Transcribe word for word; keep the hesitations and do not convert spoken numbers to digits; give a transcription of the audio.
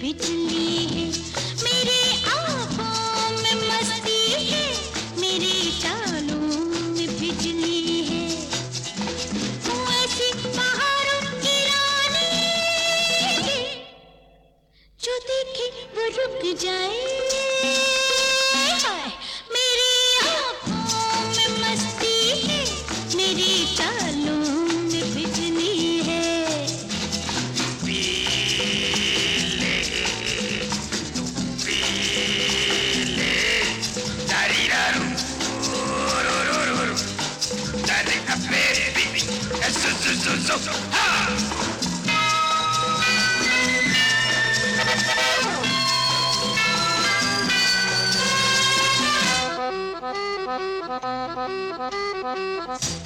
बिजली है, मेरी आँखों में मस्ती है, मेरी चालों में बिजली है। तू ऐसी पहाड़ों की रानी जो देखे वो रुक जाए। हाय, मेरी आँखों में मस्ती है, मेरी चालों में बिजली है। पीले पीले दारीरारू रू दारी अपे बिबी सु सु सु सु हा Thank you.